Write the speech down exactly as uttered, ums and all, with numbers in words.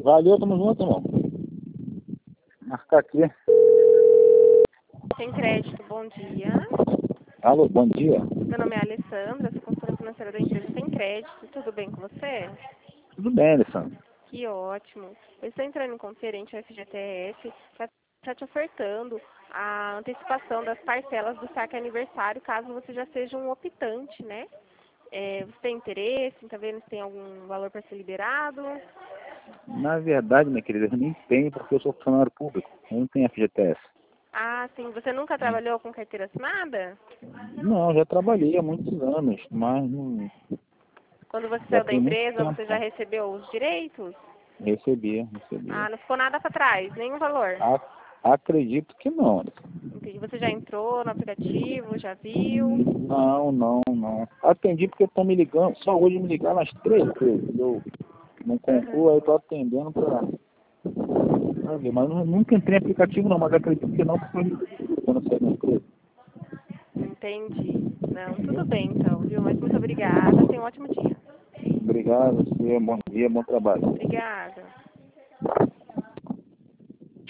Valeu, tamo junto, irmão. Marcar aqui. Sem crédito, bom dia. Alô, bom dia. Meu nome é Alessandra, sou consultora financeira da empresa Sem Crédito. Tudo bem com você? Tudo bem, Alessandro? Que ótimo. Eu estou entrando em conferente, o F G T S, para estar te ofertando a antecipação das parcelas do saque aniversário, caso você já seja um optante, né? É, você tem interesse em tá vendo se tem algum valor para ser liberado? Na verdade, minha querida, eu nem tenho porque eu sou funcionário público. Eu não tenho F G T S. Ah, sim. Você nunca trabalhou com carteira assinada? Não, já trabalhei há muitos anos, mas não... Quando você já saiu da tem muito empresa, tempo. você já recebeu os direitos? Recebi, recebi. Ah, não ficou nada para trás, nenhum valor? A- Acredito que não, Alessandro. Entendi. Você já entrou no aplicativo, já viu? Não, não, não. Atendi porque estão me ligando, só hoje me ligaram às três vezes. Eu não concluo, aí Uhum. eu tô atendendo pra, pra ver. Mas eu nunca entrei em aplicativo não, mas acredito que não, porque eu não sei da empresa. Entendi. Não, tudo bem então, viu? Mas muito obrigada. Tenha um ótimo dia. Obrigado, você, bom dia, bom trabalho. Obrigada.